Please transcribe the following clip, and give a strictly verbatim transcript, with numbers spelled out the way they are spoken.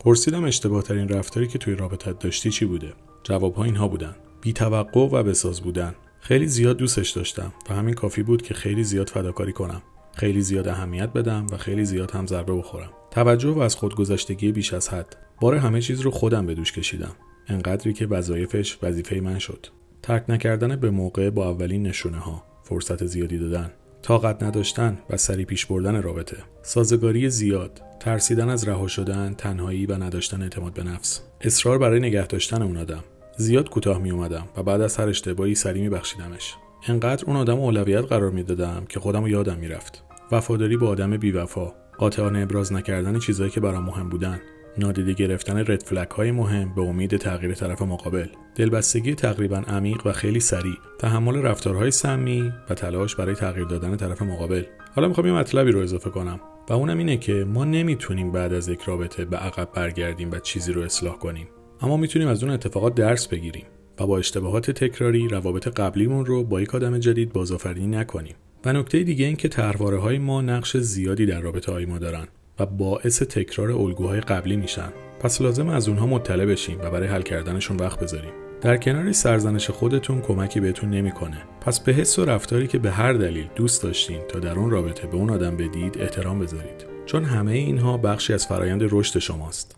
پرسیدم اشتباه ترین رفتاری که توی رابطت داشتی چی بوده؟ جوابها اینها بودن: بی‌توقع و بساز بودن. خیلی زیاد دوستش داشتم و همین کافی بود که خیلی زیاد فداکاری کنم، خیلی زیاد اهمیت بدم و خیلی زیاد هم ضربه بخورم. توجه و از خودگذشتگی بیش از حد. بار همه چیز رو خودم به دوش کشیدم، انقدری که وظایفش وظیفه من شد. ترک نکردن به موقع با اولین نشونه ها، فرصت زیادی دادن، طاقت نداشتن و سری پیش بردن رابطه، سازگاری زیاد، ترسیدن از رها شدن، تنهایی و نداشتن اعتماد به نفس، اصرار برای نگه داشتن اون آدم. زیاد کوتاه می اومدم و بعد از هر اشتباهی سری می بخشیدمش. انقدر اون آدم اولویت قرار می دادم که خودم رو یادم می رفت. وفاداری با آدم بی وفا، قاطعانه ابراز نکردن چیزایی که برام مهم بودن، نادیده گرفتن رد فلگ های مهم به امید تغییر طرف مقابل، دلبستگی تقریبا عمیق و خیلی سریع، تحمل رفتارهای سمی و تلاش برای تغییر دادن طرف مقابل. حالا میخوام یه مطلبی رو اضافه کنم و اونم اینه که ما نمیتونیم بعد از یک رابطه به عقب برگردیم و چیزی رو اصلاح کنیم، اما میتونیم از اون اتفاقات درس بگیریم و با اشتباهات تکراری روابط قبلیمون رو با یک آدم جدید بازآفرینی نکنیم. و نکته دیگه این که طرحواره‌های ما نقش زیادی در رابطه‌های ما دارن و باعث تکرار الگوهای قبلی میشن. پس لازم از اونها مطلع بشیم و برای حل کردنشون وقت بذاریم. در کنار سرزنش خودتون کمکی بهتون نمیکنه. پس به حس و رفتاری که به هر دلیل دوست داشتین تا در اون رابطه به اون آدم بدید احترام بذارید، چون همه اینها بخشی از فرایند رشد شماست.